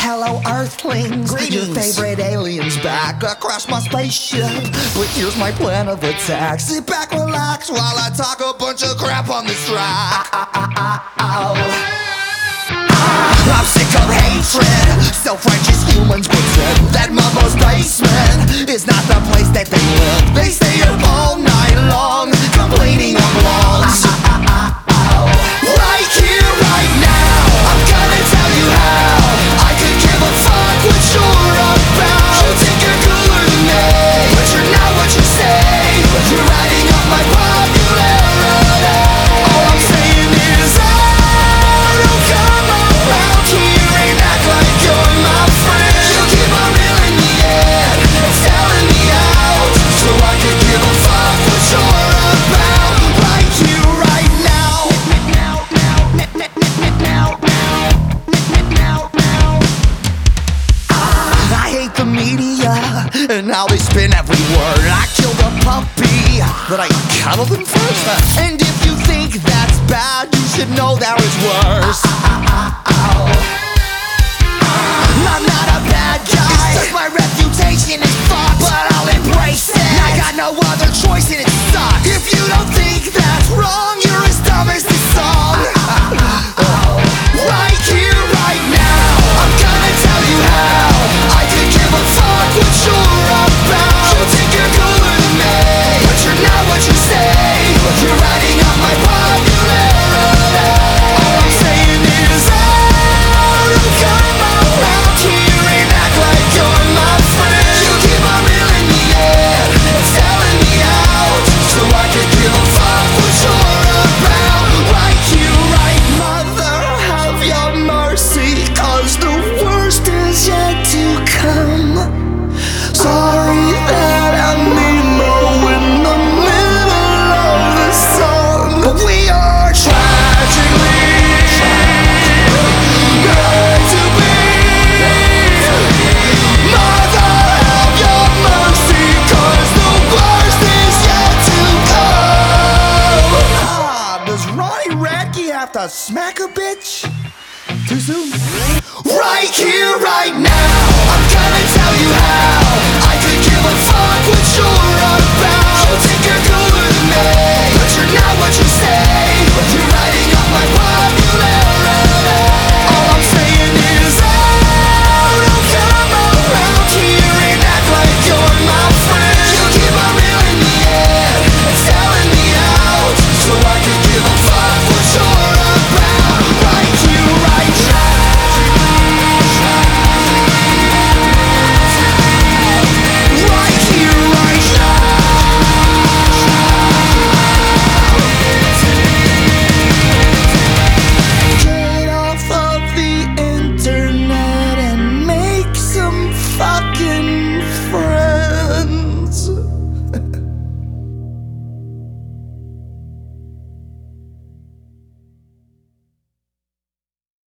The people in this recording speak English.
Hello, Earthlings. Your favorite alien's back. I crashed my spaceship, but here's my plan of attack. Sit back, relax, while I talk a bunch of crap on this track. I'm sick of hatred. Self-righteous humans pretend that Mama's basement is not the place that they live. They stay up all night long, complaining on blogs. Right here, right now, I'm gonna tell you how I could give a fuck what you're about. You think you're cooler than me, but you're not what you say. You're riding up my popularity. All I'm saying is, oh, don't come around here and act like you're my friend. You keep on reeling me in and selling me out, so I could give a fuck what you're about. Right here, right now. I hate the media and how they spin every word. I killed a puppy, but I cuddled him first. And if you think that's bad, you should know there is worse. I'm not a bad guy, it's just my reputation is fucked, but I'll embrace it. I got no other choice and it sucks. If you don't think that's wrong, you're as dumb as this song. Right here, right now, I'm gonna tell you how I could give a fuck what you're about. You think you're cooler than me, but you're not what you say. You're riding up my popularity. All I'm saying is, oh, don't come around here and act like you're my friend. You keep on reeling me in and selling me out, so I could give a fuck what you're about. Right here, right, mother, have your mercy, 'cause the worst is yet to come. Sorry that I'm emo in the middle of the song, but we are tragically meant to be. Mother, have your mercy, 'cause the worst is yet to come. Does Ronnie Radke have to smack a bitch? Too soon? Right here, right now, I'm gonna tell you how I could give a fuck what you're about. You think you're cooler than me, but you're not what you say. You're riding up my